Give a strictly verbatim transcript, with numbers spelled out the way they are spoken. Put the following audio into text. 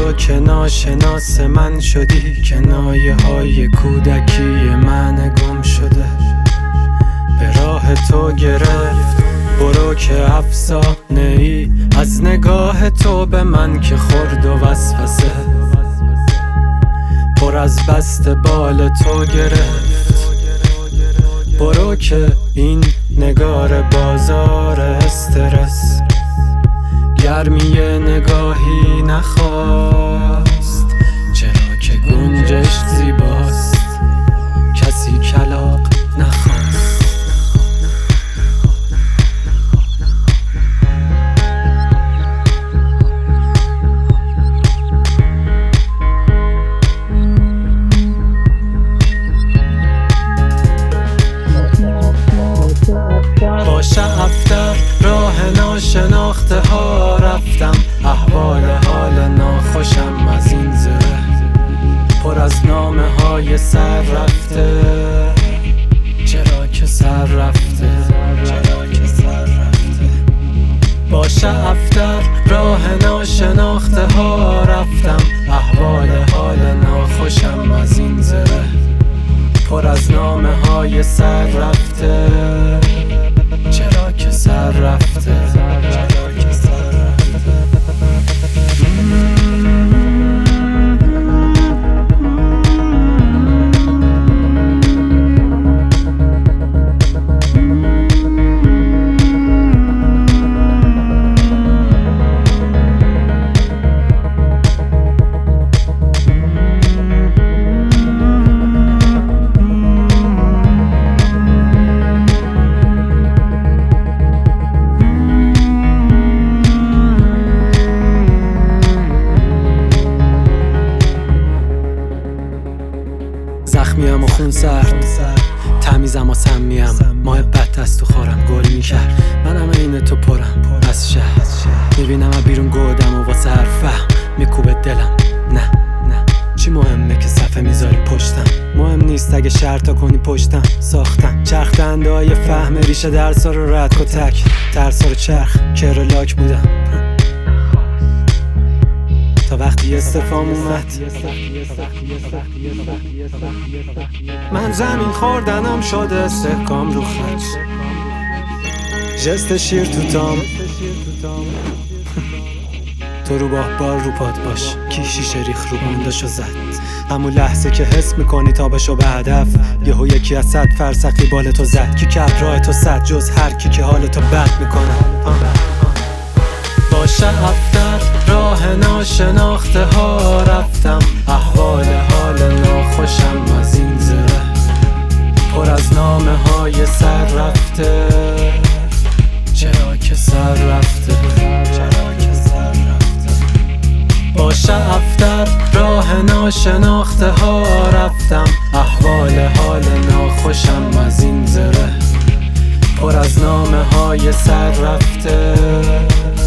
تو که ناشناس من شدی، کنایه های کودکی من گم شده به راه تو گرفت. برو که افسانه ای از نگاه تو به من که خورد و وسوسه پر از بست بال تو گرفت. برو که این نگار بازار استرس گرمی نگاهی نخواست. چرا که گنجش زیباست کسی کلاغ نخواست. باشه افتر راه ناشناخته ها رفتم، احوال حال ناخوشم از این زره پر از نامه های سر رفته. چرا که سر رفته باشه افتر راه ناشناخته ها رفتم، احوال حال ناخوشم از این زره پر از نامه های سر رفته. چرا که سر رفته زخمیم و خون سرد، تمیزم و سمیم، محبت از تو خورم گل میکرد. منم این تو پرم از شهر، میبینم بیرون گودم و واسه هر فهم میکوبه دلم. نه نه چی مهمه که صفحه میذاری پشتم، مهم نیست اگه شرطا کنی پشتم. ساختم چرخ دنده های فهم ریشه درسا رو رد کتک ترسا رو چرخ کر لاک بودم تا وقتی استفام اومد. من زمین خوردنم شده استحکام رو خرج، جست شیر تو تام تو رو باه بار رو پاد باش کی شیشه ریخ رو بنداشو زد. همون لحظه که حس میکنی تابشو به هدف، یهو یکی از صد فرسخی بال تو زد. کی کرد راه تو صد جز هر کی که حال تو بد میکنه. باشه افتر راه ناشناخته ها رفتم، احوال حال ناخوشم از این زره پر از نامه های سر رفته. چرا که سر رفته باشه افتر راه ناشناخته ها رفتم، احوال حال ناخوشم از این زره پر از نامه های سر رفته.